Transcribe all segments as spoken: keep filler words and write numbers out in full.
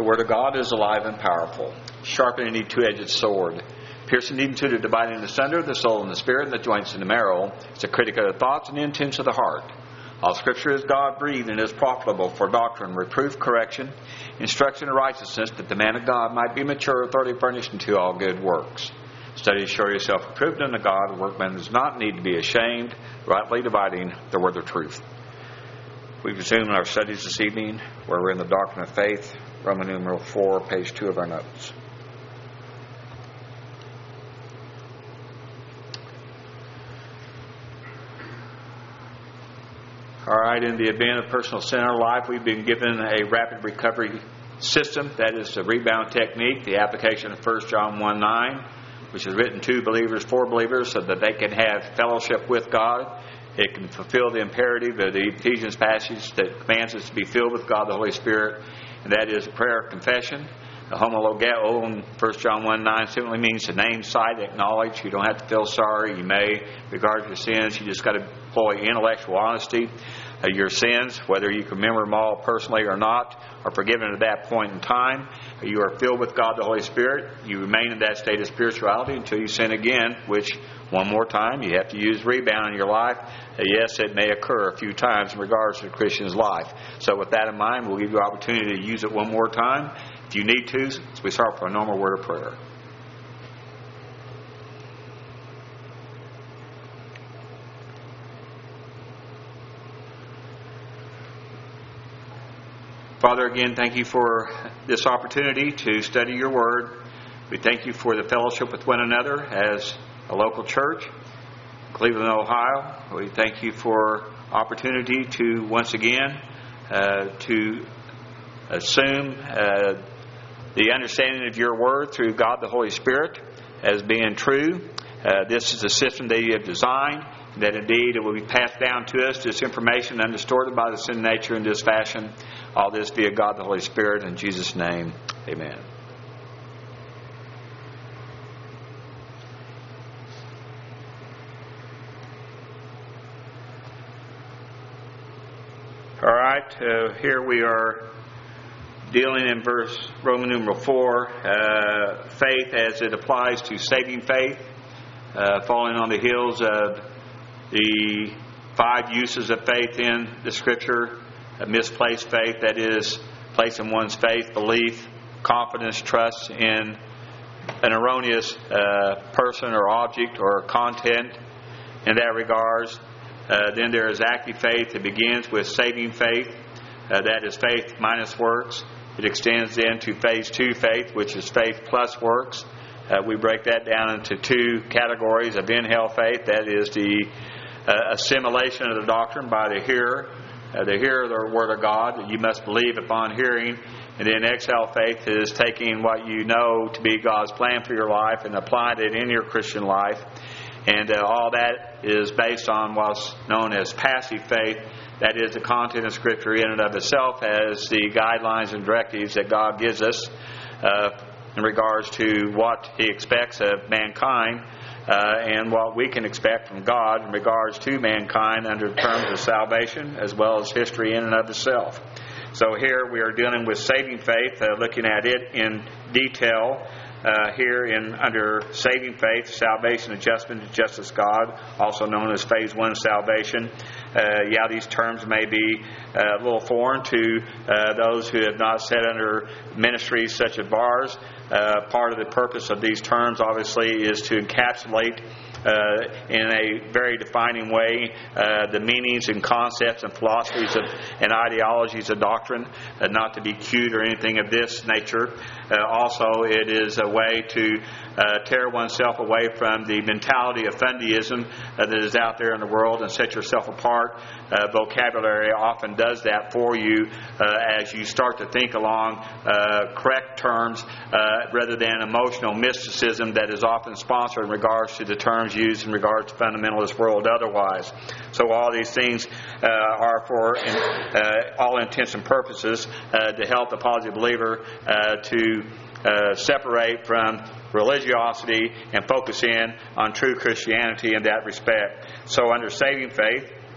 The Word of God is alive and powerful, sharper than any two-edged sword, piercing even to the dividing asunder the soul and the spirit and the joints and the marrow. It's a critic of the thoughts and the intents of the heart. All Scripture is God-breathed and is profitable for doctrine, reproof, correction, instruction in righteousness, that the man of God might be mature, thoroughly furnished unto all good works. Study to show yourself approved unto God. A workman does not need to be ashamed, rightly dividing the word of truth. We resume our studies this evening, where we're in the doctrine of faith, Roman numeral four, page two of our notes. All right, in the event of personal sin in our life, we've been given a rapid recovery system. That is the rebound technique, the application of First John one nine, which is written to believers, for believers, so that they can have fellowship with God. It can fulfill the imperative of the Ephesians passage that commands us to be filled with God the Holy Spirit, and that is prayer of confession. The homologeo in First John one nine simply means to name, cite, acknowledge. You don't have to feel sorry. You may regard your sins. You just got to employ intellectual honesty. Uh, your sins, whether you can remember them all personally or not, are forgiven at that point in time. Uh, you are filled with God the Holy Spirit. You remain in that state of spirituality until you sin again, which, one more time, you have to use rebound in your life. Uh, yes, it may occur a few times in regards to the Christian's life. So with that in mind, we'll give you an opportunity to use it one more time. If you need to, we start with a normal word of prayer. Father, again, thank you for this opportunity to study your word. We thank you for the fellowship with one another as a local church, Cleveland, Ohio. We thank you for opportunity to once again uh, to assume uh, the understanding of your word through God the Holy Spirit as being true. Uh, this is a system that you have designed, that indeed it will be passed down to us, this information undistorted by the sin nature in this fashion. All this via God the Holy Spirit. In Jesus' name, amen. All right, uh, here we are dealing in verse Roman numeral four, uh, faith as it applies to saving faith, uh, falling on the heels of the five uses of faith in the Scripture. A misplaced faith, that is, placing one's faith, belief, confidence, trust in an erroneous uh, person or object or content in that regards. Uh, then there is active faith that begins with saving faith. Uh, that is faith minus works. It extends then to phase two faith, which is faith plus works. Uh, we break that down into two categories of in-hell faith. That is the uh, assimilation of the doctrine by the hearer. Uh, the hearer of the Word of God, that you must believe upon hearing. And then exhale faith is taking what you know to be God's plan for your life and applying it in your Christian life. And uh, all that is based on what's known as passive faith. That is the content of Scripture in and of itself as the guidelines and directives that God gives us uh, in regards to what He expects of mankind. Uh, and what we can expect from God in regards to mankind under terms of salvation as well as history in and of itself. So here we are dealing with saving faith, uh, looking at it in detail uh, here in under saving faith, salvation, adjustment, and justice God, also known as phase one salvation. Uh, yeah, these terms may be uh, a little foreign to uh, those who have not sat under ministries such as ours. Uh, part of the purpose of these terms, obviously, is to encapsulate uh, in a very defining way uh, the meanings and concepts and philosophies of, and ideologies of doctrine, uh, not to be cute or anything of this nature. Uh, also, it is a way to uh, tear oneself away from the mentality of fundyism uh, that is out there in the world and set yourself apart. Uh, vocabulary often does that for you uh, as you start to think along uh, correct terms uh, rather than emotional mysticism that is often sponsored in regards to the terms used in regards to fundamentalist world otherwise. So all these things uh, are for uh, all intents and purposes uh, to help the positive believer uh, to uh, separate from religiosity and focus in on true Christianity in that respect. So under saving faith,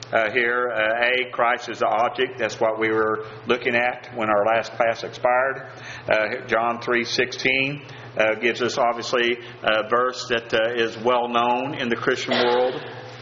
uh, here. Uh, A, Christ is the object. That's what we were looking at when our last class expired. Uh, John three sixteen uh, gives us obviously a verse that uh, is well known in the Christian world.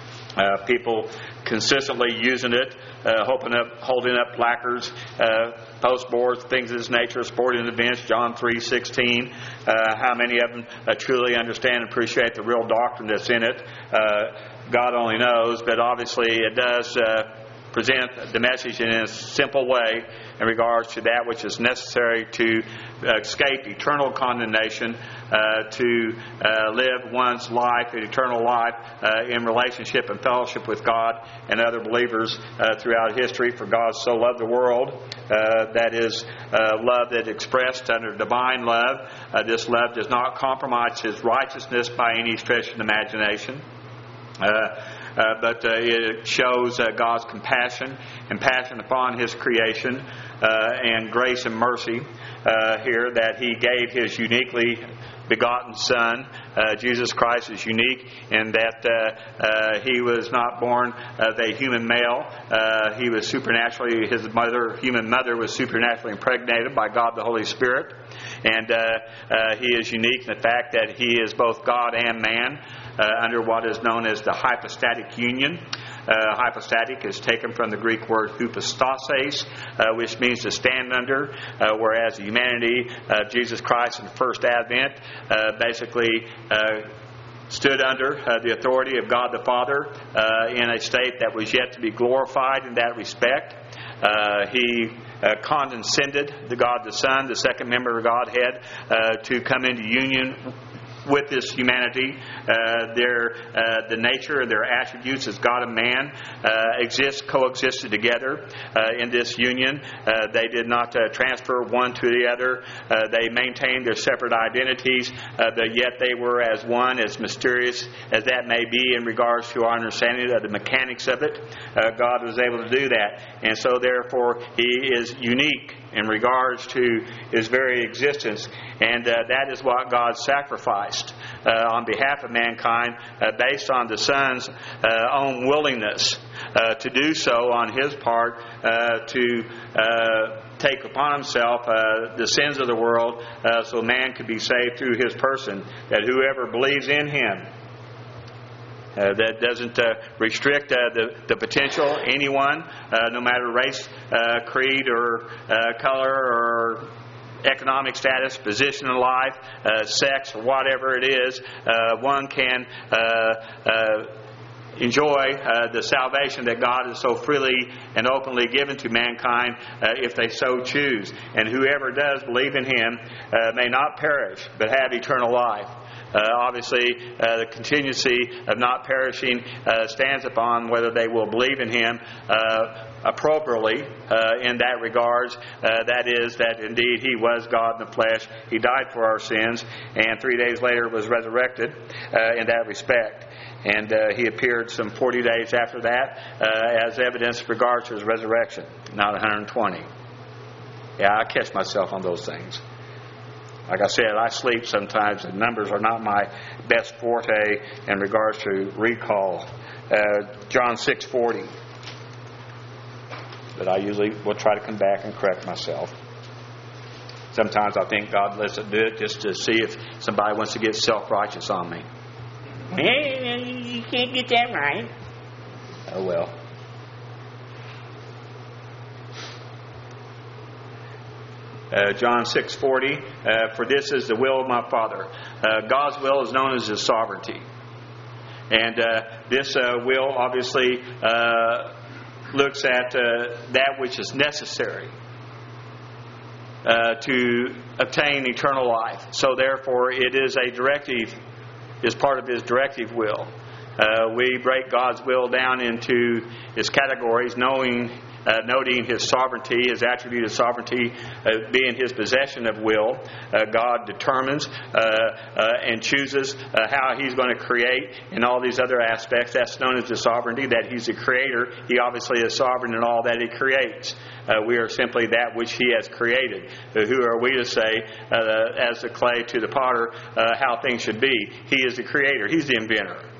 Uh, people consistently using it, uh, hoping up, holding up placards, uh, postboards, things of this nature, sporting events, John three sixteen. Uh, how many of them uh, truly understand and appreciate the real doctrine that's in it? Uh, God only knows, but obviously it does uh, present the message in a simple way in regards to that which is necessary to uh, escape eternal condemnation, uh, to uh, live one's life, an eternal life, uh, in relationship and fellowship with God and other believers uh, throughout history. For God so loved the world, uh, that is uh, love that expressed under divine love. Uh, this love does not compromise His righteousness by any stretch of the imagination. Uh, uh, but uh, it shows uh, God's compassion and passion upon His creation uh, and grace and mercy uh, here, that He gave His uniquely begotten Son. Uh, Jesus Christ is unique in that uh, uh, He was not born of a human male. Uh, he was supernaturally, His mother, human mother was supernaturally impregnated by God the Holy Spirit. And uh, uh, He is unique in the fact that He is both God and man uh, under what is known as the hypostatic union. Uh, hypostatic is taken from the Greek word hypostasis, uh, which means to stand under, uh, whereas the humanity of Jesus Christ in the first advent uh, basically uh, stood under uh, the authority of God the Father uh, in a state that was yet to be glorified in that respect. Uh, he uh, condescended, the God the Son, the second member of Godhead, uh, to come into union with this humanity. Uh, their uh, the nature and their attributes as God and man uh, exist, coexisted together uh, in this union. Uh, they did not uh, transfer one to the other. Uh, they maintained their separate identities, uh, but yet they were as one, as mysterious as that may be in regards to our understanding of the mechanics of it. Uh, God was able to do that. And so therefore He is unique in regards to His very existence. And uh, that is what God sacrificed uh, on behalf of mankind uh, based on the Son's uh, own willingness uh, to do so on His part, uh, to uh, take upon Himself uh, the sins of the world uh, so man could be saved through His person, that whoever believes in Him, Uh, that doesn't uh, restrict uh, the, the potential, anyone, uh, no matter race, uh, creed, or uh, color, or economic status, position in life, uh, sex, or whatever it is. Uh, one can uh, uh, enjoy uh, the salvation that God has so freely and openly given to mankind uh, if they so choose. And whoever does believe in Him uh, may not perish, but have eternal life. Uh, obviously, uh, the contingency of not perishing uh, stands upon whether they will believe in Him uh, appropriately uh, in that regards. Uh, that is, that indeed He was God in the flesh. He died for our sins, and three days later was resurrected uh, in that respect. And uh, He appeared some forty days after that uh, as evidence in regards to His resurrection, not one hundred twenty. Yeah, I catch myself on those things. Like I said, I sleep sometimes, and numbers are not my best forte in regards to recall. Uh, John six forty. But I usually will try to come back and correct myself. Sometimes I think God lets it do it just to see if somebody wants to get self-righteous on me. Hey, you can't get that right. Oh well. Uh, John six forty, uh, for this is the will of my Father. Uh, God's will is known as His sovereignty. And uh, this uh, will obviously uh, looks at uh, that which is necessary uh, to obtain eternal life. So therefore it is a directive, is part of His directive will. Uh, we break God's will down into its categories, knowing Uh, noting His sovereignty, His attribute of sovereignty uh, being His possession of will. Uh, God determines uh, uh, and chooses uh, how He's going to create in all these other aspects. That's known as the sovereignty, that He's the creator. He obviously is sovereign in all that He creates. Uh, we are simply that which He has created. Uh, who are we to say, uh, as the clay to the potter, uh, how things should be? He is the creator. He's the inventor.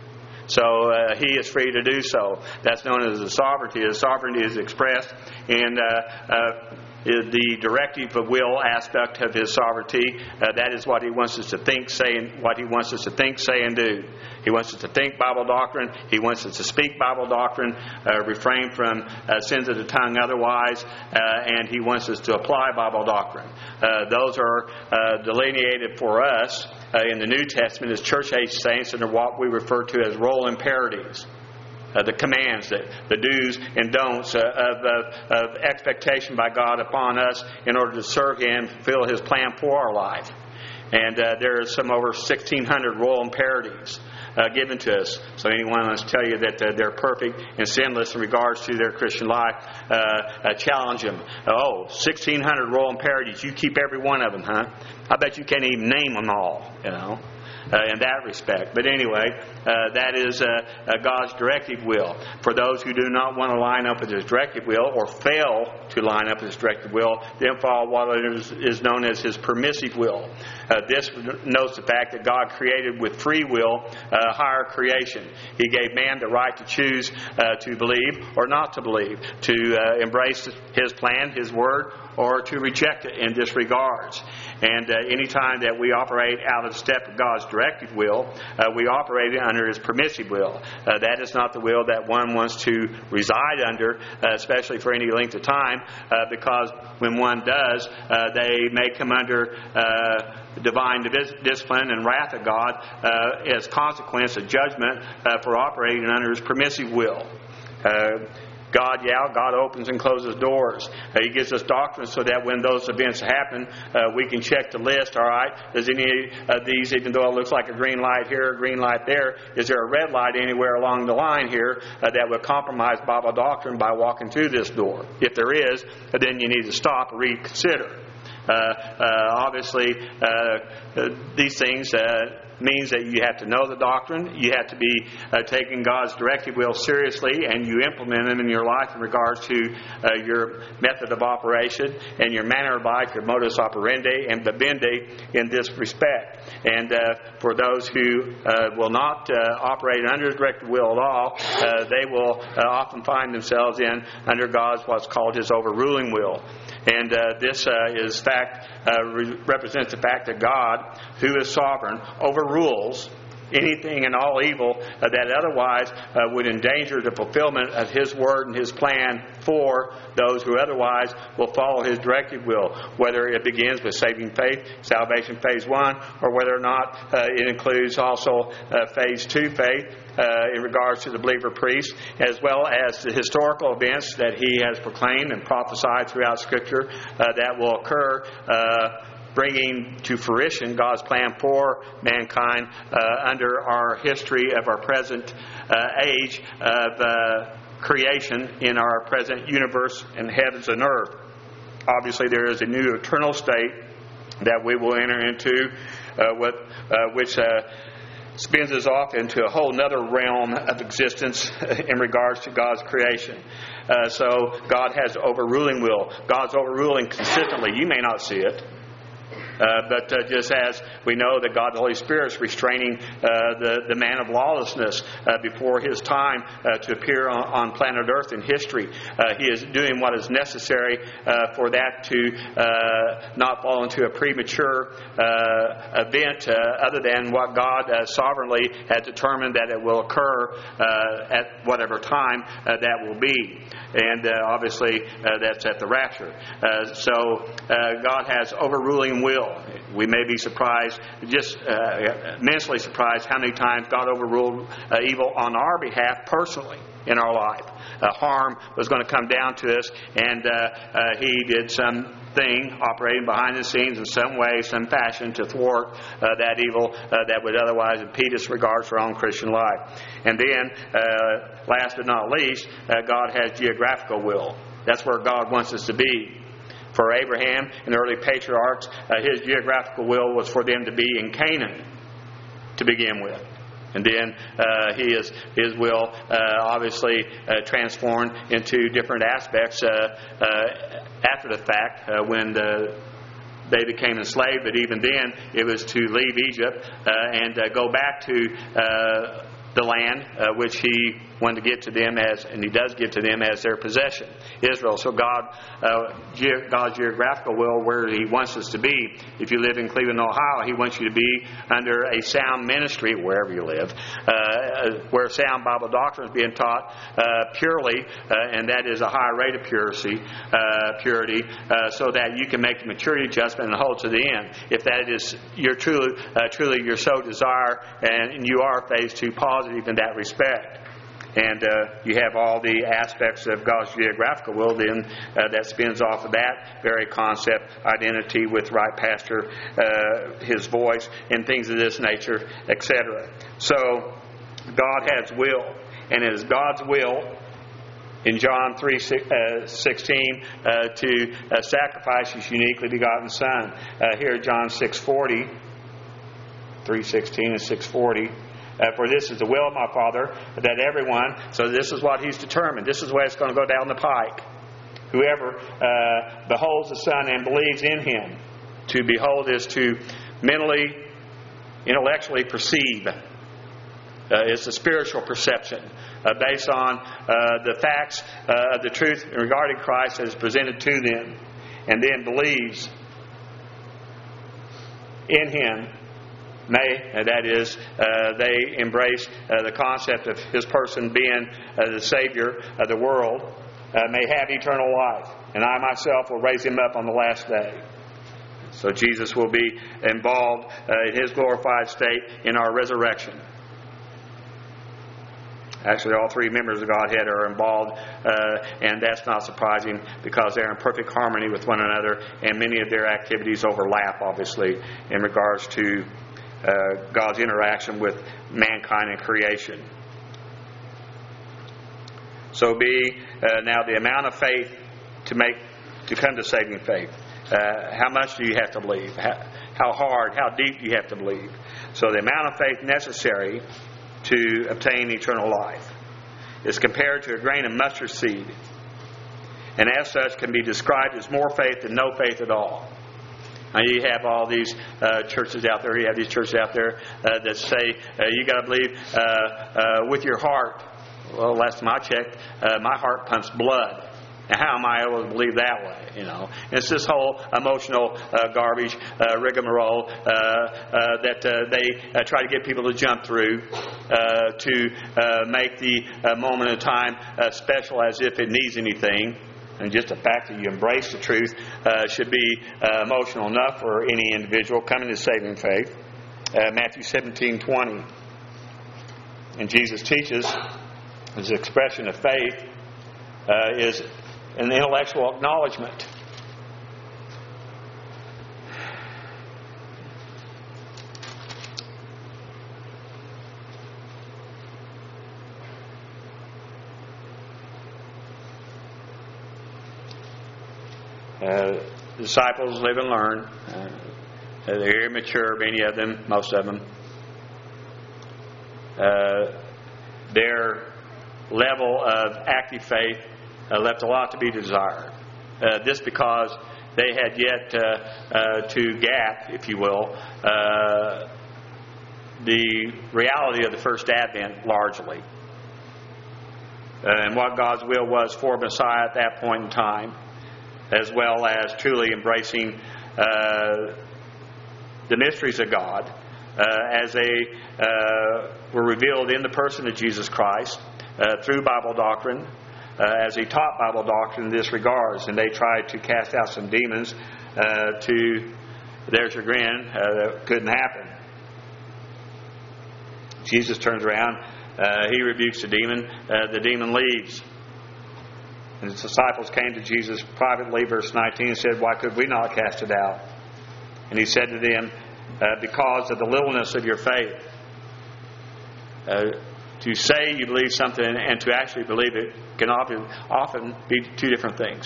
So uh, He is free to do so. That's known as the sovereignty. The sovereignty is expressed in uh, uh, the directive of will aspect of His sovereignty. Uh, that is what He wants us to think, say, and what He wants us to think, say, and do. He wants us to think Bible doctrine. He wants us to speak Bible doctrine, uh, refrain from uh, sins of the tongue otherwise, uh, and He wants us to apply Bible doctrine. Uh, those are uh, delineated for us uh, in the New Testament as church-age saints, and are what we refer to as role imperatives. Uh, the commands, the, the do's and don'ts uh, of, of, of expectation by God upon us in order to serve Him, fulfill His plan for our life. And uh, there are some over sixteen hundred royal imperatives uh, given to us. So anyone wants to tell you that uh, they're perfect and sinless in regards to their Christian life, uh, uh, challenge them. Oh, sixteen hundred royal imperatives. You keep every one of them, huh? I bet you can't even name them all, you know. Uh, in that respect. But anyway, uh, that is uh, uh, God's directive will. For those who do not want to line up with His directive will, or fail to line up with His directive will, then follow what is, is known as His permissive will. Uh, this notes the fact that God created with free will uh, higher creation. He gave man the right to choose uh, to believe or not to believe, to uh, embrace His plan, His word, or to reject it in disregards. And uh, any time that we operate out of step of God's directive will, uh, we operate under His permissive will. Uh, that is not the will that one wants to reside under, uh, especially for any length of time, uh, because when one does, uh, they may come under uh, divine discipline and wrath of God uh, as consequence of judgment uh, for operating under His permissive will. Uh, God, yeah, God opens and closes doors. Uh, he gives us doctrine so that when those events happen, uh, we can check the list. All right, does any of these, even though it looks like a green light here, a green light there, is there a red light anywhere along the line here uh, that would compromise Bible doctrine by walking through this door? If there is, then you need to stop and reconsider. Uh, uh, obviously, uh, uh, these things uh, means that you have to know the doctrine. You have to be uh, taking God's directive will seriously, and you implement them in your life in regards to uh, your method of operation and your manner of life, your modus operandi and vivendi in this respect. And uh, for those who uh, will not uh, operate under His directive will at all, uh, they will uh, often find themselves in under God's what's called His overruling will. And uh, this uh, is fact uh, re- represents the fact that God, who is sovereign, overrules anything and all evil uh, that otherwise uh, would endanger the fulfillment of His word and His plan for those who otherwise will follow His directive will, whether it begins with saving faith, salvation phase one, or whether or not uh, it includes also uh, phase two faith, Uh, in regards to the believer priest, as well as the historical events that He has proclaimed and prophesied throughout Scripture uh, that will occur, uh, bringing to fruition God's plan for mankind uh, under our history of our present uh, age of uh, creation in our present universe and heavens and earth. Obviously, there is a new eternal state that we will enter into, uh, with uh, which uh, spins us off into a whole other realm of existence in regards to God's creation. Uh, so God has overruling will. God's overruling consistently. You may not see it. Uh, but uh, just as we know that God the Holy Spirit is restraining uh, the, the man of lawlessness uh, before his time uh, to appear on, on planet Earth in history, uh, He is doing what is necessary uh, for that to uh, not fall into a premature uh, event uh, other than what God uh, sovereignly has determined that it will occur uh, at whatever time uh, that will be. And uh, obviously uh, that's at the rapture. Uh, so uh, God has overruling will. We may be surprised, just uh, immensely surprised, how many times God overruled uh, evil on our behalf personally in our life. Uh, harm was going to come down to us, and uh, uh, He did something operating behind the scenes in some way, some fashion to thwart uh, that evil uh, that would otherwise impede us regards to our own Christian life. And then, uh, last but not least, uh, God has geographical will. That's where God wants us to be. For Abraham and the early patriarchs, uh, his geographical will was for them to be in Canaan to begin with. And then uh, he is, his will uh, obviously uh, transformed into different aspects uh, uh, after the fact uh, when the they became enslaved. But even then, it was to leave Egypt uh, and uh, go back to uh, the land uh, which He wanted to get to them as, and He does give to them as their possession, Israel. So God, uh, ge- God's geographical will, where He wants us to be. If you live in Cleveland, Ohio, He wants you to be under a sound ministry wherever you live, uh, where sound Bible doctrine is being taught uh, purely, uh, and that is a high rate of purity, uh, purity, uh, so that you can make the maturity adjustment and hold to the end. If that is your truly, uh, truly your so desire, and you are phase two positive in that respect. And uh, you have all the aspects of God's geographical will then uh, that spins off of that very concept, identity with right pastor, uh, His voice, and things of this nature, et cetera. So God has will, and it is God's will in John three sixteen uh, to uh, sacrifice His uniquely begotten Son. Uh, here John six forty, three sixteen and six forty. Uh, for this is the will of my Father, that everyone, so this is what He's determined. This is the way it's going to go down the pike. Whoever uh, beholds the Son and believes in Him. To behold is to mentally, intellectually perceive. Uh, it's a spiritual perception uh, based on uh, the facts uh, of the truth regarding Christ as presented to them. And then believes in Him. May, uh, that is, uh, they embrace uh, the concept of His person being uh, the Savior of the world, uh, may have eternal life. And I myself will raise Him up on the last day. So Jesus will be involved uh, in His glorified state in our resurrection. Actually, all three members of Godhead are involved, uh, and that's not surprising because they're in perfect harmony with one another, and many of their activities overlap, obviously, in regards to Uh, God's interaction with mankind and creation. So be uh, now the amount of faith to make to come to saving faith. Uh, how much do you have to believe? How, how hard, how deep do you have to believe? So the amount of faith necessary to obtain eternal life is compared to a grain of mustard seed, and as such can be described as more faith than no faith at all. Now you have all these uh, churches out there. You have these churches out there uh, that say uh, you got to believe uh, uh, with your heart. Well, last time I checked, uh, my heart pumps blood. And how am I able to believe that way? You know, and it's this whole emotional uh, garbage, uh, rigmarole uh, uh, that uh, they uh, try to get people to jump through uh, to uh, make the uh, moment of time uh, special, as if it needs anything. And just the fact that you embrace the truth uh, should be uh, emotional enough for any individual coming to saving faith. Uh, Matthew seventeen twenty. And Jesus teaches His expression of faith uh, is an intellectual acknowledgement. Uh, disciples live and learn. Uh, they're immature, many of them, most of them. Uh, their level of active faith uh, left a lot to be desired. Uh, this because they had yet uh, uh, to gap, if you will, uh, the reality of the first advent largely. Uh, and what God's will was for Messiah at that point in time, as well as truly embracing uh, the mysteries of God uh, as they uh, were revealed in the person of Jesus Christ uh, through Bible doctrine, uh, as He taught Bible doctrine in this regards. And they tried to cast out some demons uh, to their chagrin. Uh, that couldn't happen. Jesus turns around, uh, He rebukes the demon, uh, the demon leaves. And His disciples came to Jesus privately, verse nineteen, and said, "Why could we not cast it out?" And He said to them, uh, because of the littleness of your faith. Uh, to say you believe something and to actually believe it can often, often be two different things.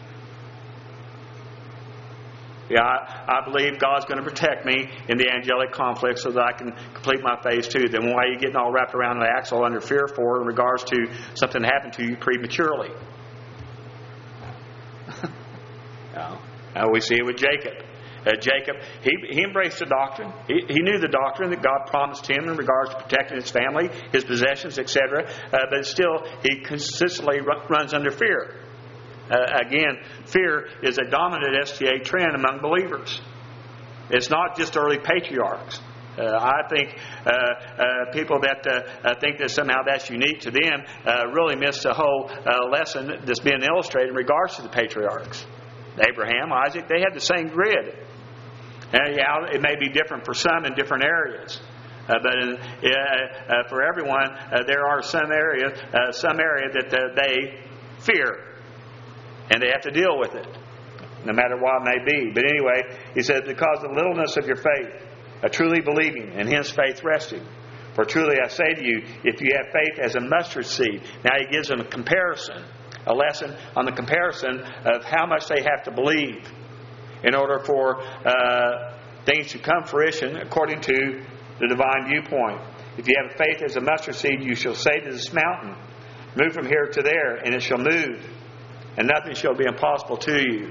Yeah, I, I believe God's going to protect me in the angelic conflict so that I can complete my phase two. Then why are you getting all wrapped around the axle under fear for in regards to something that happened to you prematurely? No. Uh, we see it with Jacob. uh, Jacob, he, he embraced the doctrine. He, he knew the doctrine that God promised him in regards to protecting his family, his possessions, et cetera. Uh, but still, he consistently r- runs under fear. Uh, again, fear is a dominant S T A trend among believers. It's not just early patriarchs. Uh, I think uh, uh, people that uh, uh, think that somehow that's unique to them uh, really miss the whole uh, lesson that's being illustrated in regards to the patriarchs. Abraham, Isaac, they had the same grid. And yeah, it may be different for some in different areas. Uh, but in, uh, uh, for everyone, uh, there are some areas, uh, some area that uh, they fear. And they have to deal with it, no matter what it may be. But anyway, he says, because of the littleness of your faith, a truly believing, and hence faith resting. For truly I say to you, if you have faith as a mustard seed. Now he gives them a comparison, a lesson on the comparison of how much they have to believe in order for uh, things to come fruition according to the divine viewpoint. If you have faith as a mustard seed, you shall say to this mountain, move from here to there, and it shall move, and nothing shall be impossible to you.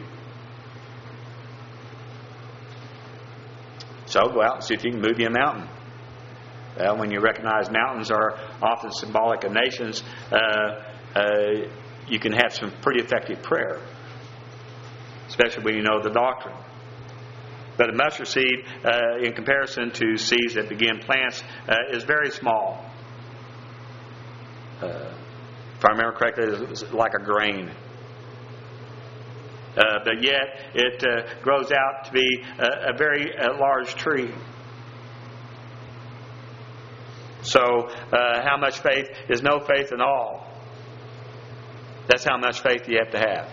So go out and see if you can move you a mountain. Well, when you recognize mountains are often symbolic of nations, uh, uh, you can have some pretty effective prayer, especially when you know the doctrine. But a mustard seed, uh, in comparison to seeds that begin plants, uh, is very small. Uh, if I remember correctly, it's like a grain. Uh, but yet it uh, grows out to be a, a very uh, large tree. So uh, how much faith is no faith at all? That's how much faith you have to have.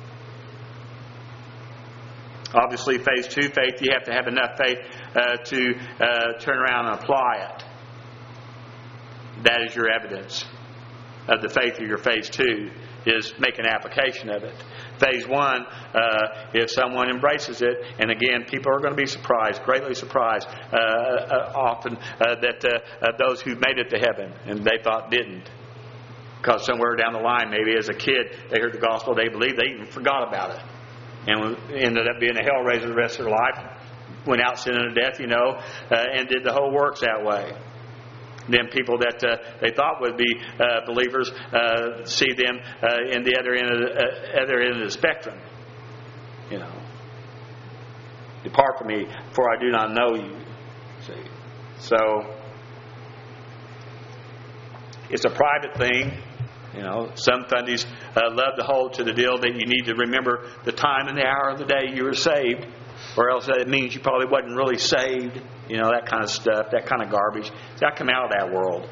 Obviously, phase two faith, you have to have enough faith uh, to uh, turn around and apply it. That is your evidence of the faith of your phase two, is make an application of it. Phase one, uh, if someone embraces it, and again, people are going to be surprised, greatly surprised, uh, uh, often uh, that uh, uh, those who made it to heaven and they thought didn't. Because somewhere down the line, maybe as a kid, they heard the gospel, they believed, they even forgot about it. And ended up being a hellraiser the rest of their life, went out sinning to death, you know, uh, and did the whole works that way. Then people that uh, they thought would be uh, believers uh, see them uh, in the other end of the, uh, other end of the spectrum. You know, depart from me, for I do not know you. See, so it's a private thing. You know, some Sundays uh, love to hold to the deal that you need to remember the time and the hour of the day you were saved, or else it means you probably wasn't really saved. You know, that kind of stuff, that kind of garbage. See, I come out of that world.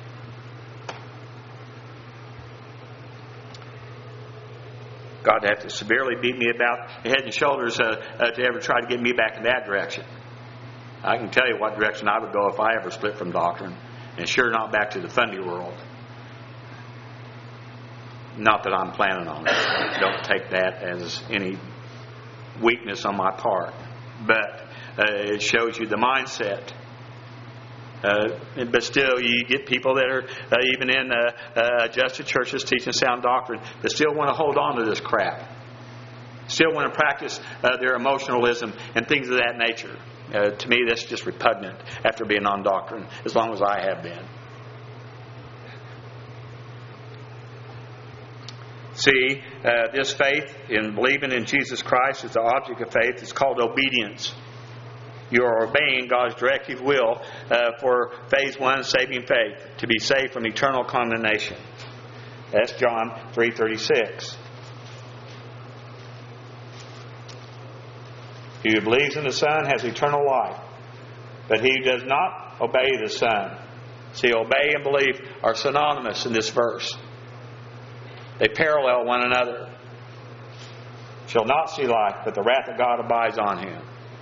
God would have to severely beat me about the head and shoulders uh, uh, to ever try to get me back in that direction. I can tell you what direction I would go if I ever split from doctrine, and sure not back to the fundy world. Not that I'm planning on it. Don't take that as any weakness on my part. But uh, it shows you the mindset. Uh, but still, you get people that are uh, even in uh, uh, adjusted churches teaching sound doctrine that still want to hold on to this crap. Still want to practice uh, their emotionalism and things of that nature. Uh, to me, that's just repugnant after being on doctrine, as long as I have been. See, uh, this faith in believing in Jesus Christ is the object of faith. It's called obedience. You are obeying God's directive will uh, for phase one, saving faith, to be saved from eternal condemnation. That's John three thirty-six. He who believes in the Son has eternal life, but he who does not obey the Son. See, obey and believe are synonymous in this verse. They parallel one another. Shall not see life, but the wrath of God abides on him.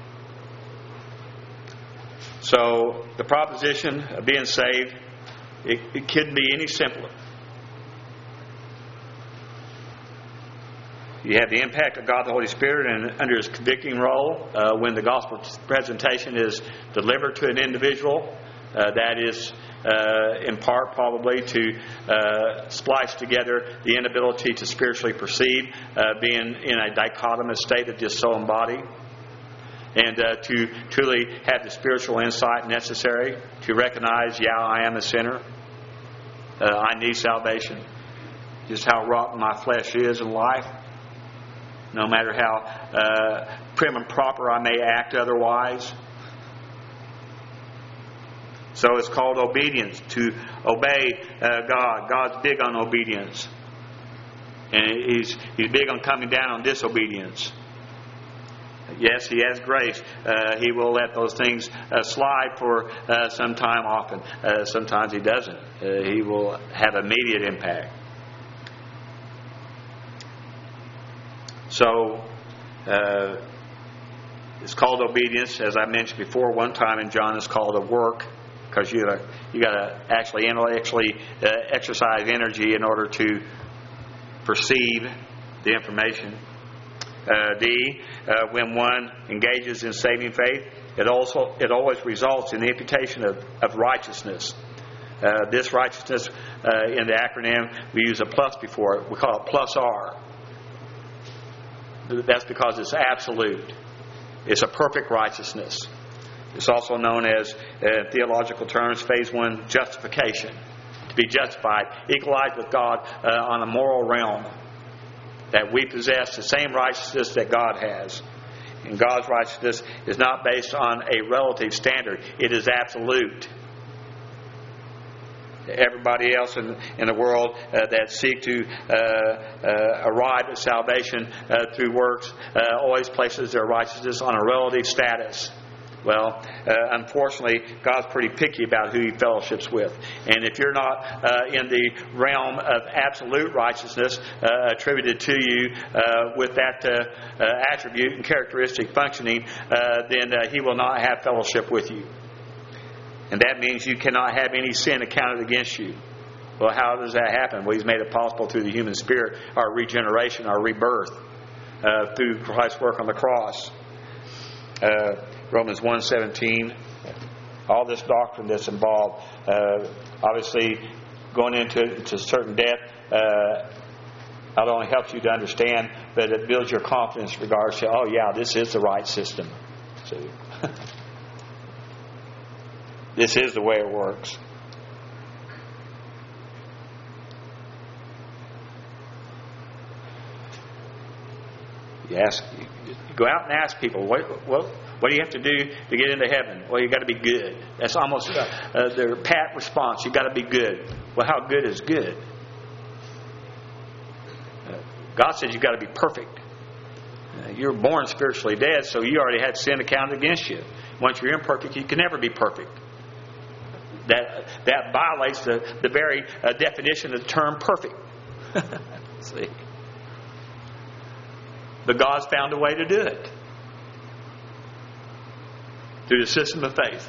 So the proposition of being saved, it, it couldn't be any simpler. You have the impact of God the Holy Spirit and under His convicting role uh, when the gospel presentation is delivered to an individual. Uh, that is uh, in part probably to uh, splice together the inability to spiritually perceive, uh, being in a dichotomous state of just soul and body. and uh, to truly have the spiritual insight necessary to recognize, yeah, I am a sinner. Uh, I need salvation. Just how rotten my flesh is in life. No matter how uh, prim and proper I may act otherwise. So it's called obedience, to obey uh, God. God's big on obedience. And He's, he's big on coming down on disobedience. Yes, He has grace. Uh, he will let those things uh, slide for uh, some time often. Uh, sometimes He doesn't. Uh, he will have immediate impact. So, uh, it's called obedience. As I mentioned before, one time in John it's called a work, because you gotta, you got to actually intellectually uh, exercise energy in order to perceive the information. Uh, D, uh, when one engages in saving faith, it also it always results in the imputation of, of righteousness. Uh, this righteousness, uh, in the acronym, we use a plus before it. We call it plus R. That's because it's absolute. It's a perfect righteousness. It's also known as, uh, in theological terms, phase one justification. To be justified, equalized with God uh, on a moral realm. That we possess the same righteousness that God has. And God's righteousness is not based on a relative standard. It is absolute. Everybody else in, in the world uh, that seek to uh, uh, arrive at salvation uh, through works uh, always places their righteousness on a relative status. Well, uh, unfortunately, God's pretty picky about who He fellowships with. And if you're not uh, in the realm of absolute righteousness uh, attributed to you uh, with that uh, uh, attribute and characteristic functioning, uh, then uh, He will not have fellowship with you. And that means you cannot have any sin accounted against you. Well, how does that happen? Well, He's made it possible through the human spirit, our regeneration, our rebirth, uh, through Christ's work on the cross. Uh, Romans one seventeen, all this doctrine that's involved, uh, obviously going into to certain depth, uh, not only helps you to understand, but it builds your confidence in regards to, oh yeah, this is the right system. See? This is the way it works. You ask, you go out and ask people, what, what, what do you have to do to get into heaven? Well, you got to be good. That's almost uh, uh, their pat response. You got to be good. Well, how good is good? Uh, God says you got to be perfect. Uh, you're born spiritually dead, so you already had sin accounted against you. Once you're imperfect, you can never be perfect. That that violates the the very uh, definition of the term perfect. See. But God's found a way to do it. Through the system of faith.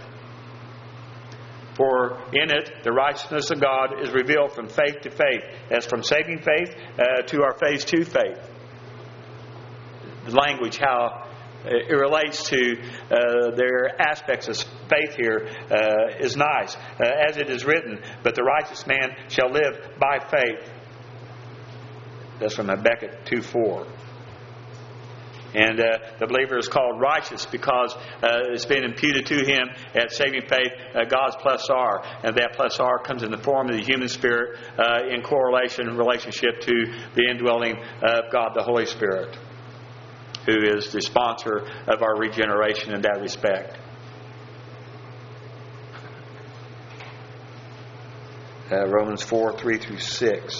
For in it, the righteousness of God is revealed from faith to faith. As from saving faith uh, to our phase two faith. The language, how it relates to uh, their aspects of faith here uh, is nice. Uh, as it is written, but the righteous man shall live by faith. That's from Habakkuk two four. And uh, the believer is called righteous because uh, it's been imputed to him at saving faith, uh, God's plus R. And that plus R comes in the form of the human spirit uh, in correlation and relationship to the indwelling of God, the Holy Spirit, who is the sponsor of our regeneration in that respect. Uh, Romans four, three through six.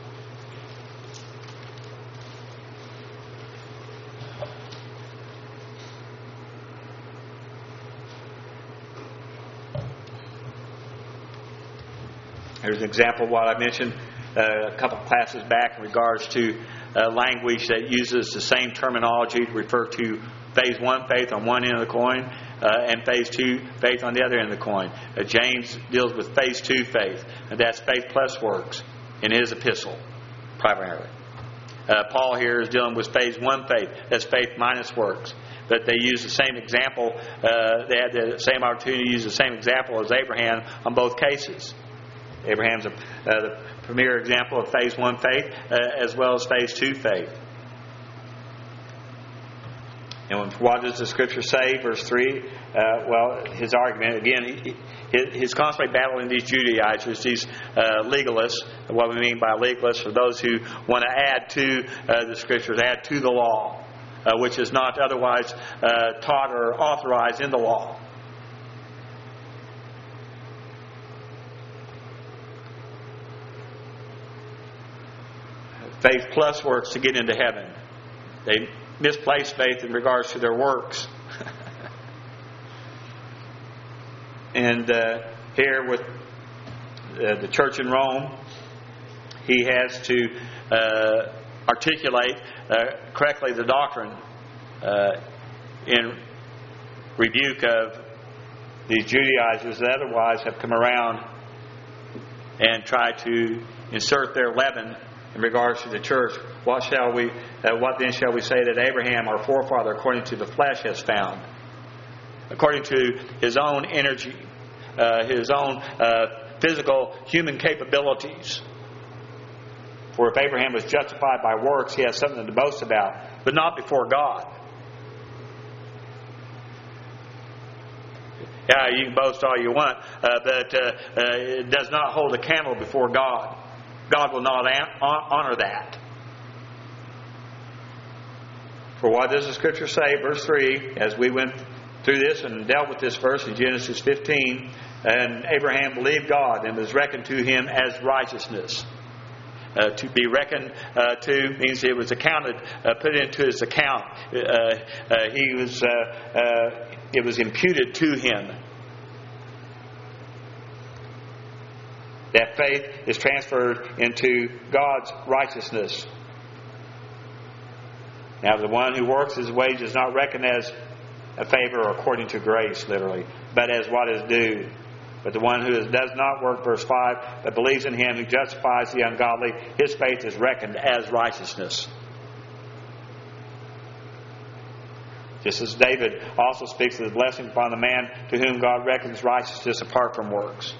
Here's an example of what I mentioned uh, a couple of classes back in regards to uh, language that uses the same terminology to refer to phase one faith on one end of the coin uh, and phase two faith on the other end of the coin. Uh, James deals with phase two faith, and that's faith plus works in his epistle, primarily. Uh, Paul here is dealing with phase one faith, that's faith minus works. But they use the same example, uh, they had the same opportunity to use the same example as Abraham on both cases. Abraham's a, uh, the premier example of phase one faith uh, as well as phase two faith. And what does the Scripture say? Verse three, uh, well, his argument, again, he, he, he's constantly battling these Judaizers, these uh, legalists. What we mean by legalists are those who want to add to uh, the Scriptures, add to the law, uh, which is not otherwise uh, taught or authorized in the law. Faith plus works to get into heaven. They misplace faith in regards to their works. And uh, here with uh, the church in Rome, he has to uh, articulate uh, correctly the doctrine uh, in rebuke of these Judaizers that otherwise have come around and tried to insert their leaven in regards to the church. What shall we? Uh, what then shall we say that Abraham, our forefather, according to the flesh, has found? According to his own energy, uh, his own uh, physical human capabilities. For if Abraham was justified by works, he has something to boast about, but not before God. Yeah, you can boast all you want, uh, but uh, uh, it does not hold a candle before God. God will not honor that. For what does the Scripture say? Verse three, as we went through this and dealt with this verse in Genesis fifteen, and Abraham believed God and was reckoned to him as righteousness. Uh, to be reckoned uh, to means it was accounted, uh, put into his account. Uh, uh, he was, uh, uh, it was imputed to him. That faith is transferred into God's righteousness. Now, the one who works his wage is not reckoned as a favor or according to grace, literally, but as what is due. But the one who does not work, verse five, but believes in him who justifies the ungodly, his faith is reckoned as righteousness. Just as David also speaks of the blessing upon the man to whom God reckons righteousness apart from works.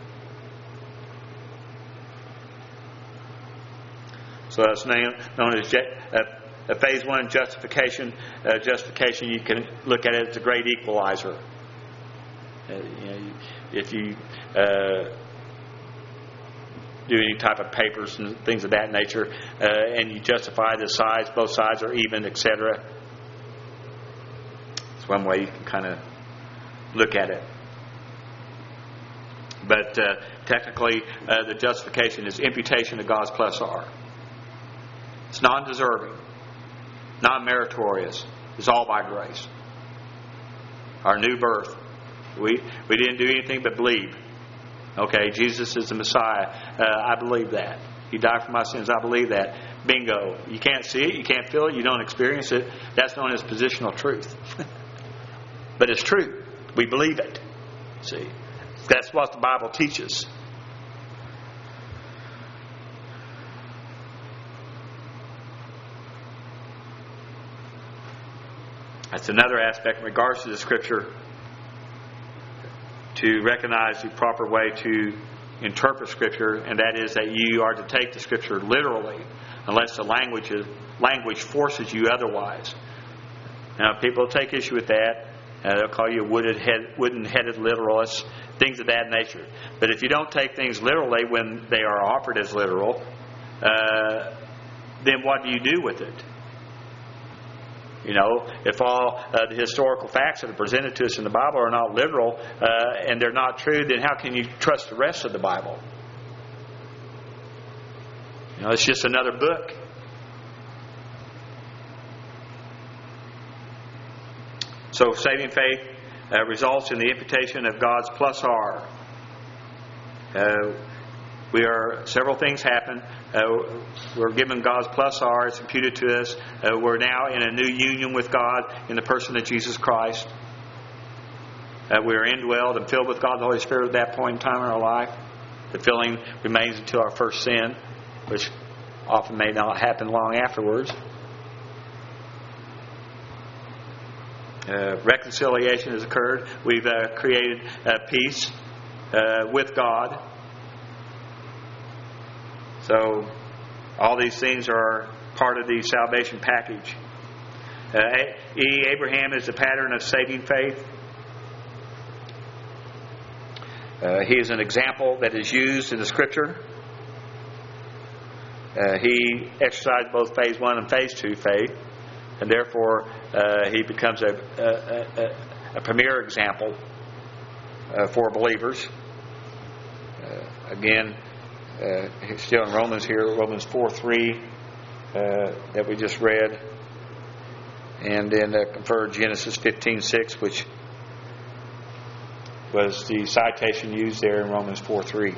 So that's known as uh, phase one justification. Uh, justification, you can look at it as a great equalizer. Uh, you know, if you uh, do any type of papers and things of that nature, uh, and you justify the sides, both sides are even, et cetera. It's one way you can kind of look at it. But uh, technically, uh, the justification is imputation of God's plus R. It's non-deserving, non-meritorious. It's all by grace. Our new birth. We we didn't do anything but believe. Okay, Jesus is the Messiah. Uh, I believe that. He died for my sins. I believe that. Bingo. You can't see it. You can't feel it. You don't experience it. That's known as positional truth. But it's true. We believe it. See, that's what the Bible teaches. That's another aspect in regards to the Scripture, to recognize the proper way to interpret Scripture, and that is that you are to take the Scripture literally, unless the language is, language forces you otherwise. Now, people take issue with that. Uh, they'll call you a wooden-headed, wooden-headed literalist, things of that nature. But if you don't take things literally when they are offered as literal, uh, then what do you do with it? You know, if all uh, the historical facts that are presented to us in the Bible are not literal uh, and they're not true, then how can you trust the rest of the Bible? You know, it's just another book. So saving faith uh, results in the imputation of God's plus R. Uh, we are several things happen. Uh, we're given God's plus R. It's imputed to us. Uh, we're now in a new union with God in the person of Jesus Christ. Uh, we are indwelled and filled with God the Holy Spirit at that point in time in our life. The filling remains until our first sin, which often may not happen long afterwards. Uh, reconciliation has occurred. We've uh, created uh, peace uh, with God. So all these things are part of the salvation package. Uh, E. Abraham is the pattern of saving faith. Uh, he is an example that is used in the Scripture. Uh, he exercised both phase one and phase two faith, and therefore uh, he becomes a, a, a, a premier example uh, for believers. Uh, again, uh, still in Romans here, Romans four three uh, that we just read, and then uh, confer Genesis fifteen six, which was the citation used there in Romans four three.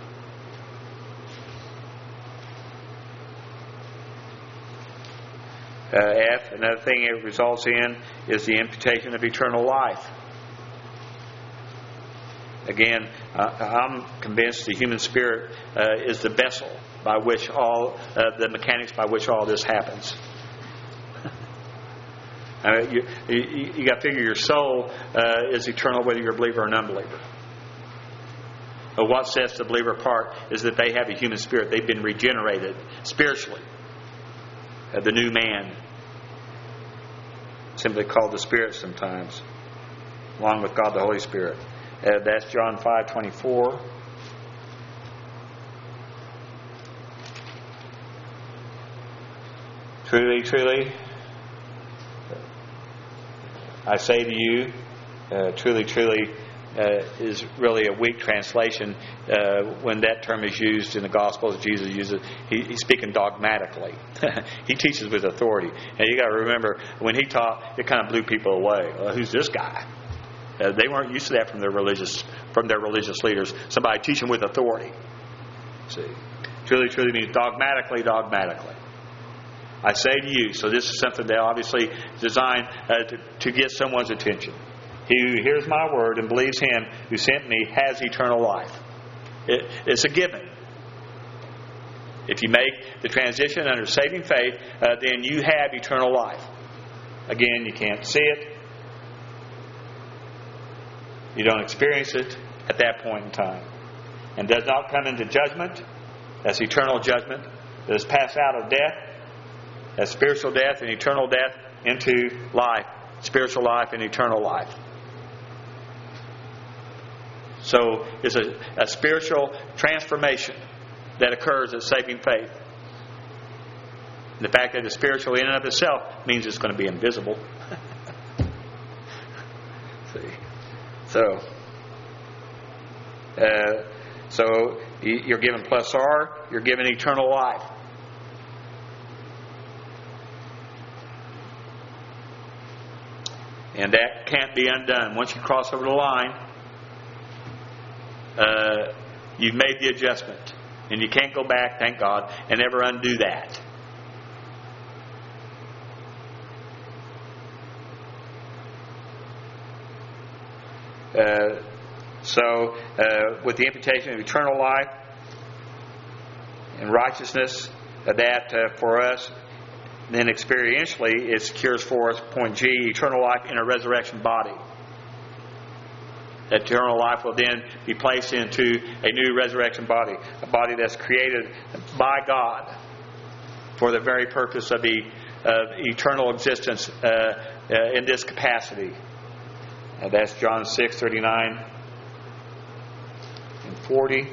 Uh, F, another thing it results in is the imputation of eternal life. Again, uh, I'm convinced the human spirit uh, is the vessel by which all, uh, the mechanics by which all this happens. uh, you you, you got to figure your soul uh, is eternal whether you're a believer or an unbeliever. But what sets the believer apart is that they have a human spirit. They've been regenerated spiritually. Uh, the new man, simply called the Spirit sometimes, along with God the Holy Spirit. Uh, that's John five twenty-four. Truly, truly, I say to you, uh, truly, truly uh, is really a weak translation uh, when that term is used in the Gospels. Jesus uses it. He, he's speaking dogmatically. He teaches with authority. And you got to remember, when he taught, it kind of blew people away. Well, who's this guy? Uh, they weren't used to that from their religious from their religious leaders. Somebody teaching with authority. See, truly, truly means dogmatically, dogmatically. I say to you. So this is something that obviously designed uh, to, to get someone's attention. He who hears my word and believes him who sent me has eternal life. It, it's a given. If you make the transition under saving faith, uh, then you have eternal life. Again, you can't see it. You don't experience it at that point in time. And does not come into judgment. That's eternal judgment. That is passed out of death. That's spiritual death and eternal death into life. Spiritual life and eternal life. So it's a, a spiritual transformation that occurs at saving faith. And the fact that it's spiritual in and of itself means it's going to be invisible. See? So, uh, so you're given plus R, you're given eternal life. And that can't be undone. Once you cross over the line, uh, you've made the adjustment. And you can't go back, thank God, and ever undo that. Uh, so, uh, with the imputation of eternal life and righteousness, uh, that uh, for us, then experientially, it secures for us, point G, eternal life in a resurrection body. That eternal life will then be placed into a new resurrection body, a body that's created by God for the very purpose of, the, of eternal existence uh, uh, in this capacity. And that's John six thirty-nine and forty.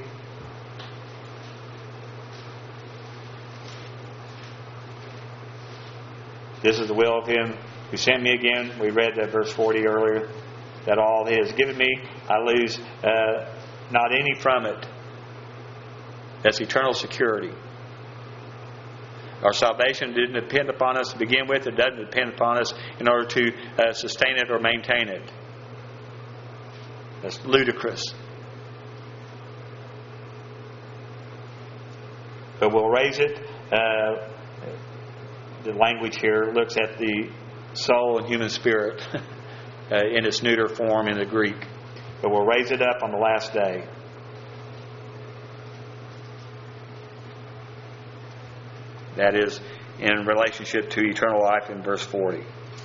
This is the will of him who sent me again. We read that verse forty earlier. That all he has given me, I lose uh, not any from it. That's eternal security. Our salvation didn't depend upon us to begin with. It doesn't depend upon us in order to uh, sustain it or maintain it. That's ludicrous. But we'll raise it. Uh, the language here looks at the soul and human spirit uh, in its neuter form in the Greek. But we'll raise it up on the last day. That is in relationship to eternal life in verse forty.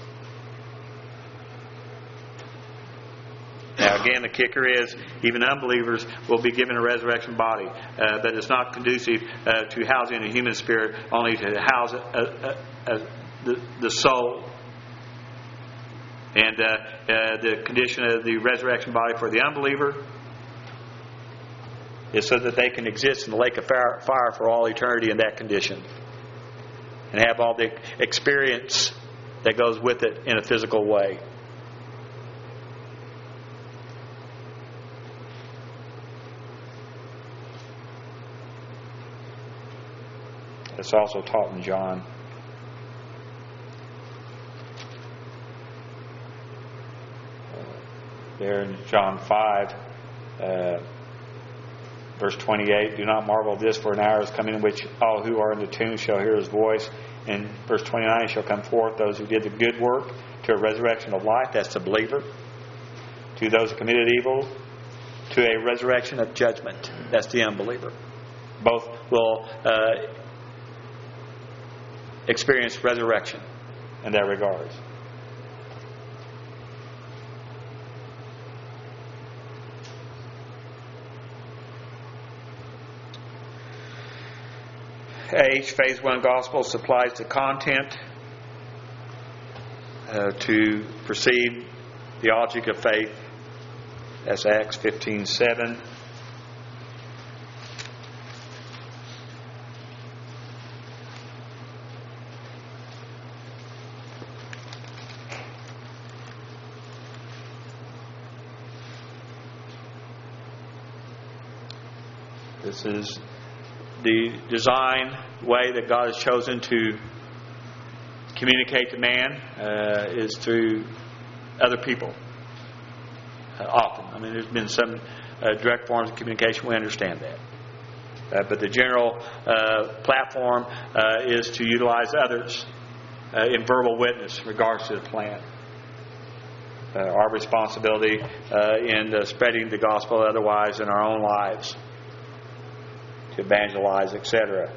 Now again, the kicker is even unbelievers will be given a resurrection body, uh, but it's not conducive uh, to housing a human spirit, only to house a, a, a, the, the soul And uh, uh, the condition of the resurrection body for the unbeliever is so that they can exist in the lake of fire for all eternity in that condition and have all the experience that goes with it in a physical way. It's also taught in John. There in John five, uh, verse twenty-eight, do not marvel at this, for an hour is coming in which all who are in the tomb shall hear His voice. And verse twenty-nine, shall come forth those who did the good work to a resurrection of life. That's the believer. To those who committed evil, to a resurrection of judgment. That's the unbeliever. Both will uh, experience resurrection in that regard. H, Phase one Gospel supplies the content uh, to perceive the object of faith. That's Acts fifteen seven. This is the design way that God has chosen to communicate to man uh, is through other people. Uh, often. I mean, there's been some uh, direct forms of communication. We understand that. Uh, but the general uh, platform uh, is to utilize others uh, in verbal witness in regards to the plan. Uh, our responsibility uh, in uh, spreading the gospel otherwise in our own lives. To evangelize, et cetera.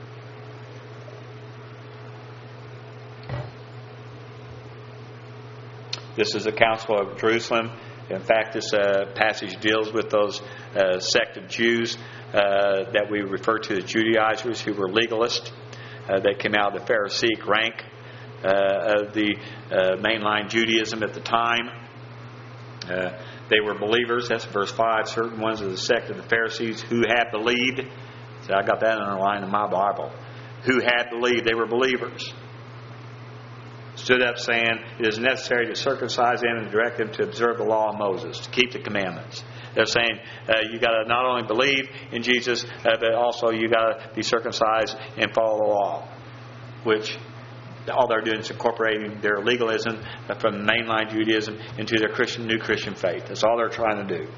This is the Council of Jerusalem. In fact, this uh, passage deals with those uh, sect of Jews uh, that we refer to as Judaizers, who were legalists. Uh, they came out of the Pharisaic rank uh, of the uh, mainline Judaism at the time. Uh, they were believers. That's verse five. Certain ones of the sect of the Pharisees who had believed. See, I got that underlined in my Bible. Who had believed. They were believers. Stood up saying, it is necessary to circumcise them and direct them to observe the law of Moses, to keep the commandments. They're saying uh, you got to not only believe in Jesus, uh, but also you got to be circumcised and follow the law. Which all they're doing is incorporating their legalism from mainline Judaism into their Christian, new Christian faith. That's all they're trying to do.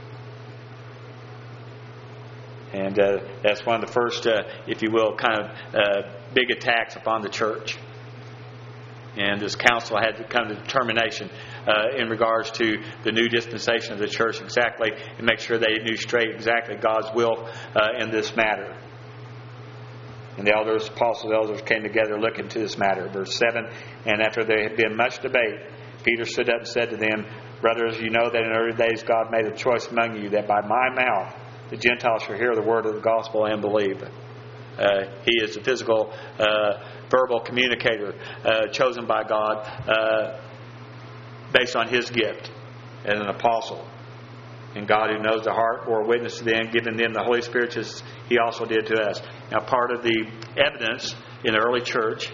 And uh, that's one of the first, uh, if you will, kind of uh, big attacks upon the church. And this council had to come to determination uh, in regards to the new dispensation of the church exactly, and make sure they knew straight exactly God's will uh, in this matter. And the elders, apostles, elders came together looking into this matter. Verse seven, and after there had been much debate, Peter stood up and said to them, brothers, you know that in early days God made a choice among you that by my mouth the Gentiles shall hear the word of the gospel and believe. Uh, he is the physical, uh, verbal communicator uh, chosen by God uh, based on His gift as an apostle. And God, who knows the heart, bore witness to them, giving them the Holy Spirit as He also did to us. Now, part of the evidence in the early church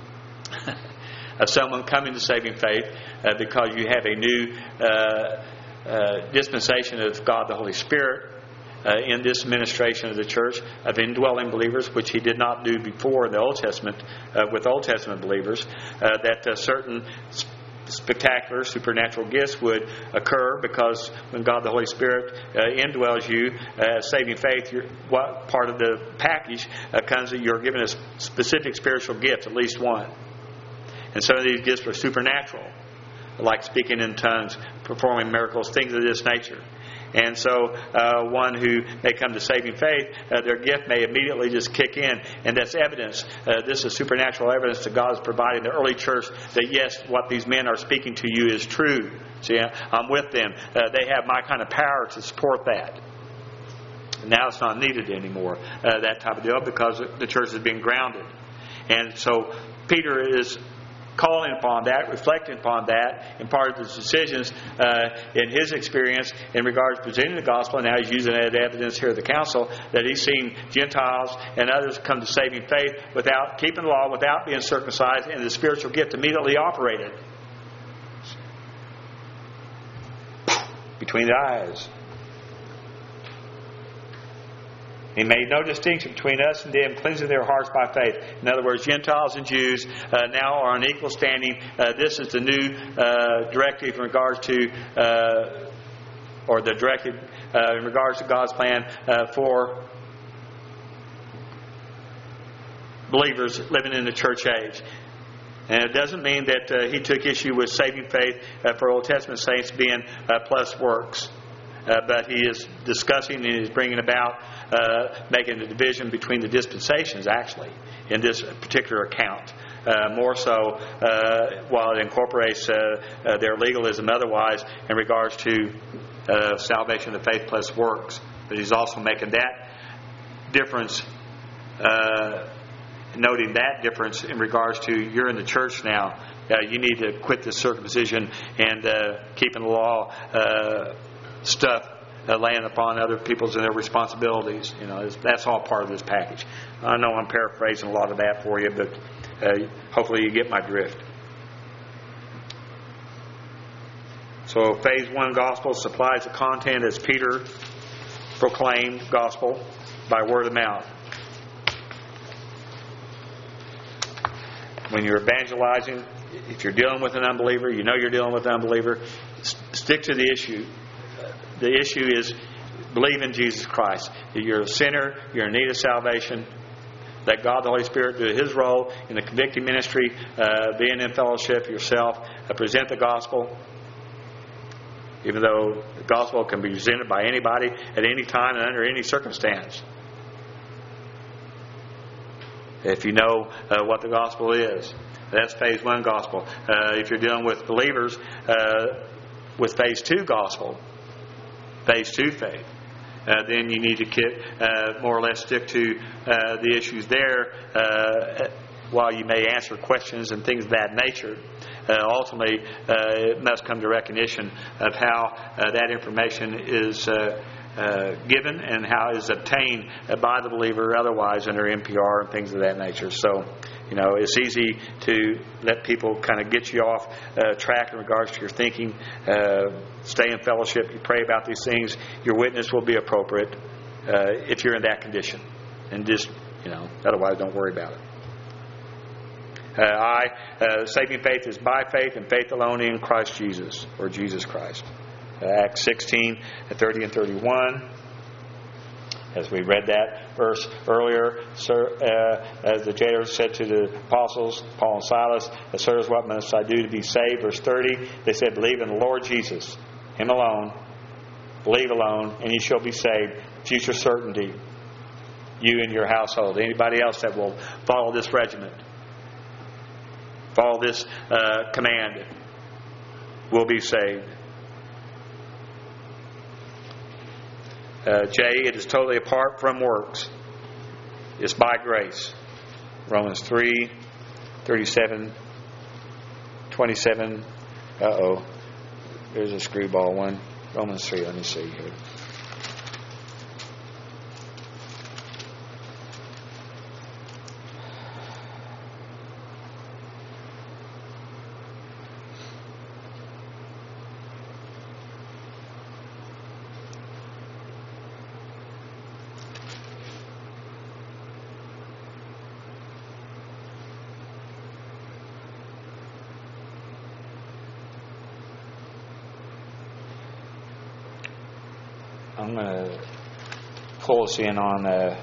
of someone coming to saving faith uh, because you have a new uh, uh, dispensation of God the Holy Spirit uh, in this administration of the church of indwelling believers, which He did not do before in the Old Testament uh, with Old Testament believers, uh, that uh, certain spectacular supernatural gifts would occur because when God the Holy Spirit uh, indwells you, uh, saving faith, you're, what part of the package uh, comes that you're given a specific spiritual gift, at least one. And some of these gifts are supernatural, like speaking in tongues, performing miracles, things of this nature. And so uh, one who may come to saving faith, uh, their gift may immediately just kick in. And that's evidence. Uh, this is supernatural evidence that God is providing the early church that yes, what these men are speaking to you is true. See, I'm with them. Uh, they have my kind of power to support that. Now it's not needed anymore, uh, that type of deal, because the church has been grounded. And so Peter is calling upon that, reflecting upon that, and part of his decisions uh, in his experience in regards to presenting the gospel. And now he's using that evidence here at the council that he's seen Gentiles and others come to saving faith without keeping the law, without being circumcised, and the spiritual gift immediately operated between the eyes. He made no distinction between us and them, cleansing their hearts by faith. In other words, Gentiles and Jews uh, now are on equal standing. Uh, this is the new uh, directive in regards to, uh, or the directive uh, in regards to God's plan uh, for believers living in the church age. And it doesn't mean that uh, he took issue with saving faith uh, for Old Testament saints being uh, plus works. Uh, but he is discussing and is bringing about uh, making the division between the dispensations, actually, in this particular account. Uh, more so uh, while it incorporates uh, uh, their legalism otherwise in regards to uh, salvation of faith plus works. But he's also making that difference, uh, noting that difference in regards to you're in the church now. Uh, you need to quit the circumcision and uh, keeping the law uh, stuff uh, laying upon other people's and their responsibilities. You know, that's all part of this package. I know I'm paraphrasing a lot of that for you, but uh, hopefully you get my drift. So phase one gospel supplies the content as Peter proclaimed gospel by word of mouth. When you're evangelizing, if you're dealing with an unbeliever, you know you're dealing with an unbeliever, stick to the issue. The issue is believe in Jesus Christ. You're a sinner. You're in need of salvation. Let God, the Holy Spirit, do His role in the convicting ministry, uh, being in fellowship yourself, uh, present the gospel. Even though the gospel can be presented by anybody at any time and under any circumstance. If you know uh, what the gospel is. That's phase one gospel. Uh, if you're dealing with believers, uh, with phase two gospel, phase two faith, uh, then you need to get, uh, more or less stick to uh, the issues there uh, while you may answer questions and things of that nature. Uh, ultimately, uh, it must come to recognition of how uh, that information is uh, uh, given and how it is obtained by the believer otherwise under N P R and things of that nature. So, you know, it's easy to let people kind of get you off uh, track in regards to your thinking. Uh, stay in fellowship. You pray about these things. Your witness will be appropriate uh, if you're in that condition. And just, you know, otherwise don't worry about it. Uh, I, uh, saving faith is by faith and faith alone in Christ Jesus, or Jesus Christ. Uh, Acts sixteen, thirty and thirty-one. As we read that verse earlier, sir, uh, as the jailer said to the apostles, Paul and Silas, "Sirs, what must I do to be saved?" Verse thirty, they said, "Believe in the Lord Jesus, Him alone, believe alone, and ye shall be saved." Future certainty. You and your household. Anybody else that will follow this regiment, follow this uh, command, will be saved. Uh, J, it is totally apart from works. It's by grace. Romans three, thirty-seven, twenty-seven. Uh-oh. There's a screwball one. Romans three, let me see here. I'm going to pull us in on uh,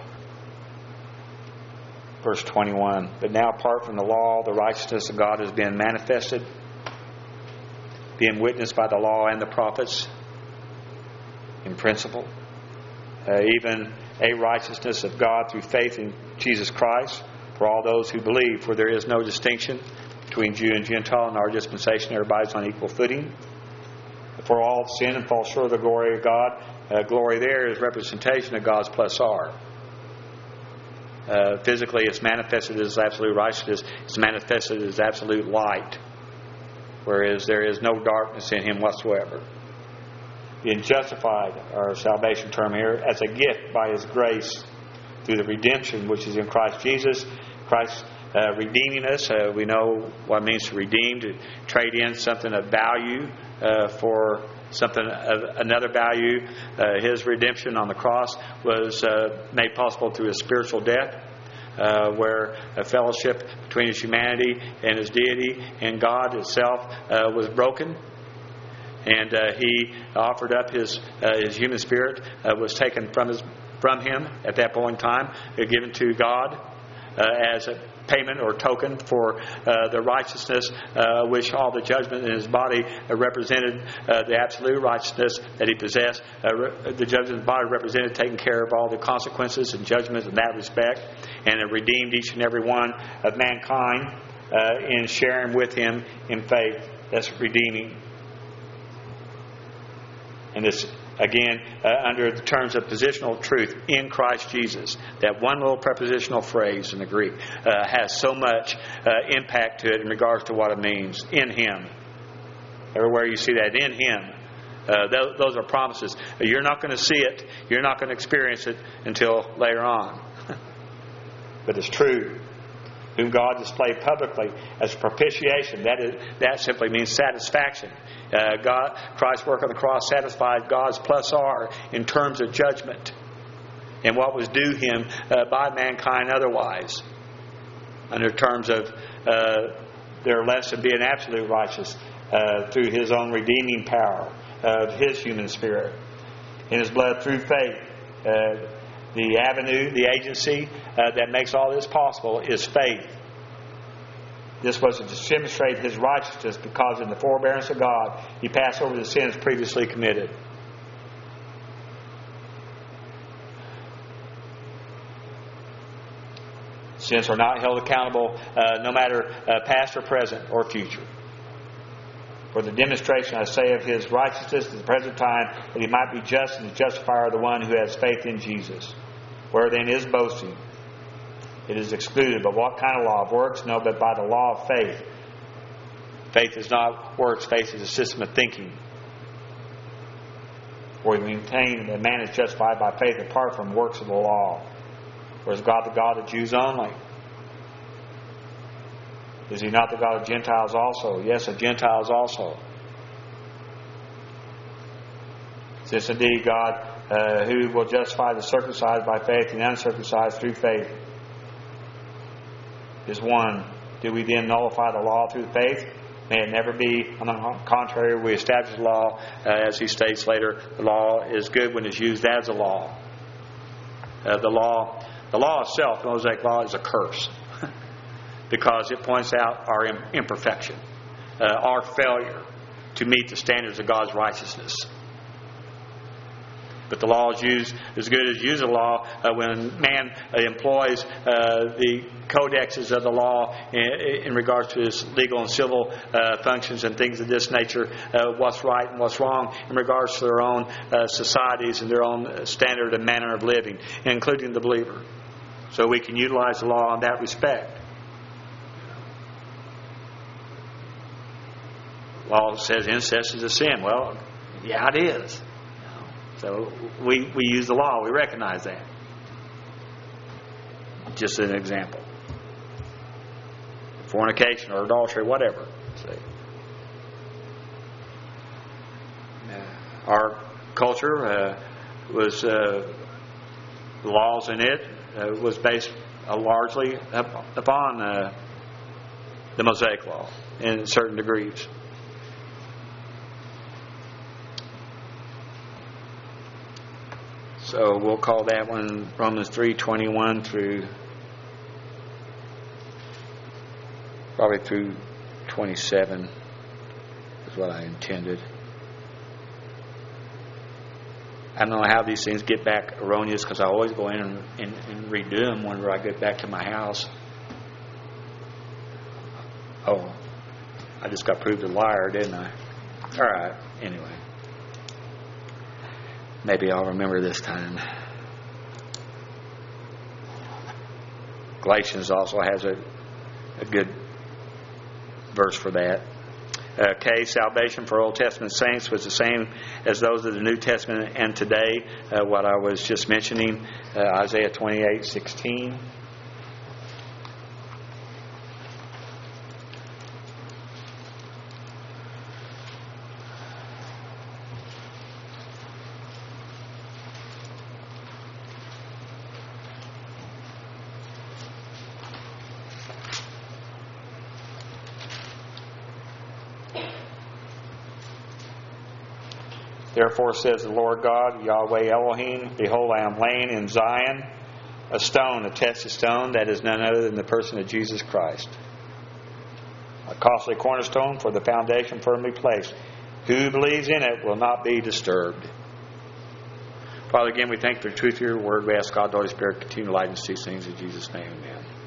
verse twenty-one. But now, apart from the law, the righteousness of God has been manifested, being witnessed by the law and the prophets in principle. Uh, even a righteousness of God through faith in Jesus Christ for all those who believe, for there is no distinction between Jew and Gentile in our dispensation. Everybody's on equal footing. For all sin and fall short of the glory of God. Uh, glory there is representation of God's plus R. Uh, physically, it's manifested as absolute righteousness. It's manifested as absolute light, whereas there is no darkness in Him whatsoever. Being justified, our salvation term here, as a gift by His grace through the redemption which is in Christ Jesus. Christ uh, redeeming us. Uh, we know what it means to redeem, to trade in something of value uh, for something of another value. Uh, his redemption on the cross was uh, made possible through His spiritual death, uh, where a fellowship between His humanity and His deity and God itself uh, was broken. And uh, He offered up His uh, His human spirit, uh, was taken from his from Him at that point in time, uh, given to God uh, as a payment or token for uh, the righteousness uh, which all the judgment in His body uh, represented, uh, the absolute righteousness that He possessed. Uh, re- the judgment in His body represented taking care of all the consequences and judgments in that respect, and it redeemed each and every one of mankind uh, in sharing with Him in faith. That's redeeming. And this, again, uh, under the terms of positional truth in Christ Jesus. That one little prepositional phrase in the Greek uh, has so much uh, impact to it in regards to what it means. In Him. Everywhere you see that, in Him. Uh, those, those are promises. You're not going to see it. You're not going to experience it until later on. But it's true. Whom God displayed publicly as propitiation. That is, that simply means satisfaction. Uh, God, Christ's work on the cross satisfied God's plus R in terms of judgment and what was due Him uh, by mankind otherwise. Under terms of uh, their lesson being absolute righteous uh, through His own redeeming power of His human spirit. In His blood through faith. Uh, The avenue, the agency uh, that makes all this possible is faith. This was to demonstrate His righteousness because in the forbearance of God, He passed over the sins previously committed. Sins are not held accountable uh, no matter uh, past or present or future. For the demonstration, I say, of His righteousness at the present time, that He might be just and the justifier of the one who has faith in Jesus. Where then is boasting? It is excluded. But what kind of law? Of works? No, but by the law of faith. Faith is not works. Faith is a system of thinking. For we maintain that man is justified by faith apart from works of the law. Or is God the God of Jews only? Is He not the God of Gentiles also? Yes, of Gentiles also. Since indeed God, uh, who will justify the circumcised by faith and the uncircumcised through faith, is one. Do we then nullify the law through faith? May it never be. On the contrary, we establish the law, uh, as he states later, the law is good when it's used as a law. Uh, the law, the law itself, the Mosaic law, is a curse. Because it points out our imperfection, uh, our failure to meet the standards of God's righteousness. But the law is used as good as use of law uh, when man uh, employs uh, the codexes of the law in, in regards to his legal and civil uh, functions and things of this nature, uh, what's right and what's wrong in regards to their own uh, societies and their own standard and manner of living, including the believer. So we can utilize the law in that respect. Law says incest is a sin. Well, yeah, it is. So we, we use the law. We recognize that. Just an example. Fornication or adultery, whatever. See. Our culture uh, was uh, the laws in it uh, was based uh, largely up, upon uh, the Mosaic law in certain degrees. So we'll call that one Romans three twenty-one through probably through twenty-seven is what I intended. I don't know how these things get back erroneous because I always go in and, and, and redo them whenever I get back to my house. Oh, I just got proved a liar, didn't I? All right, anyway. Maybe I'll remember this time. Galatians also has a, a good verse for that. Uh, K, salvation for Old Testament saints was the same as those of the New Testament and today. Uh, what I was just mentioning, uh, Isaiah twenty-eight sixteen. Therefore says the Lord God, Yahweh Elohim, behold, I am laying in Zion a stone, a tested stone, that is none other than the person of Jesus Christ. A costly cornerstone for the foundation firmly placed. Who believes in it will not be disturbed. Father, again, we thank you for the truth of your word. We ask God, the Holy Spirit, continue to light us these things in Jesus' name. Amen.